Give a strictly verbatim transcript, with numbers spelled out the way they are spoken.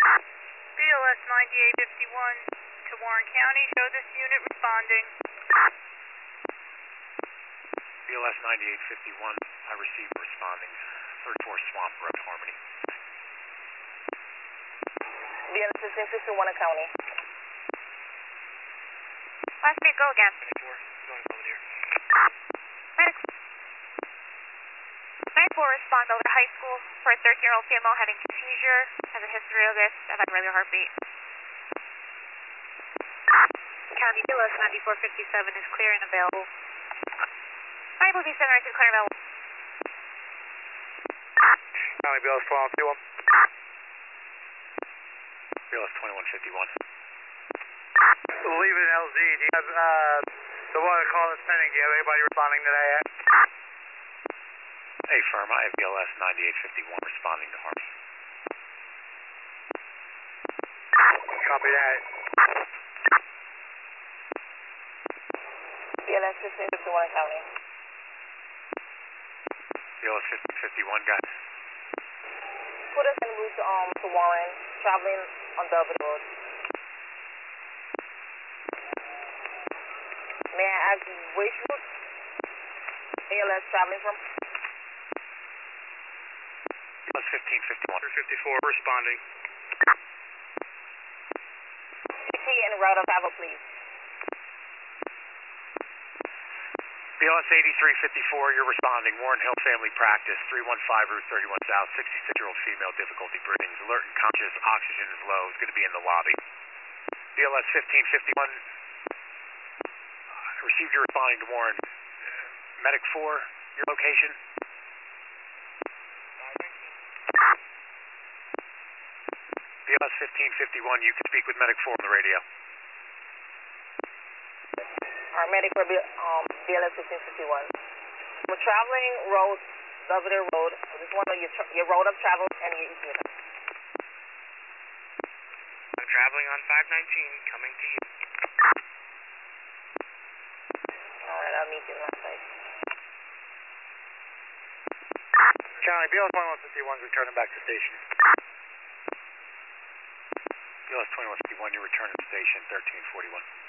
B L S ninety-eight fifty-one to Warren County. Show this unit responding. B L S ninety-eight fifty-one, I received responding. third floor Swamp Road, Harmony. B L S fifteen fifty-one to County. Last beat, go again. twenty-four, going Belvedere. Medic. nine four, respond Belvedere High School for a thirteen-year-old female having a seizure. Has a history of this. I've had a regular heartbeat. County B L S ninety-four fifty-seven is clear and available. ninety-four fifty-seven is clear and available. County B L S twenty-one fifty-one. B L S twenty-one fifty-one. Leave it L Z. Do you have, uh, the water call is pending. Do you have anybody responding to that yet? Hey, firm, I have B L S ninety-eight fifty-one responding to Harmony. Copy that. B L S fifteen fifty-one to County. B L S fifteen fifty-one, guys. Put us en route to, um, to Warren, traveling on Belvedere Road. May I ask which route A L S traveling from? B L S fifteen fifty-one. fifty-four responding. C T and route of travel, please. B L S eighty-three fifty-four, you're responding. Warren Hill Family Practice, three one five Route thirty-one South, sixty-six-year-old female, difficulty breathing, alert and conscious, oxygen is low, is going to be in the lobby. B L S fifteen fifty-one, I received your responding to Warren. Medic four, your location? B L S fifteen fifty-one, you can speak with Medic four on the radio. Our medic for B- um, B L S fifteen fifty-one. We're traveling road, Belvedere Road. I just want to know your, tra- your road of travel and your E T A. I'm traveling on five nineteen, coming to you. Alright, I'll meet you on site. County B L S twenty-one fifty-one is returning back to station. B L S twenty-one fifty-one, you're returning to station, thirteen forty-one.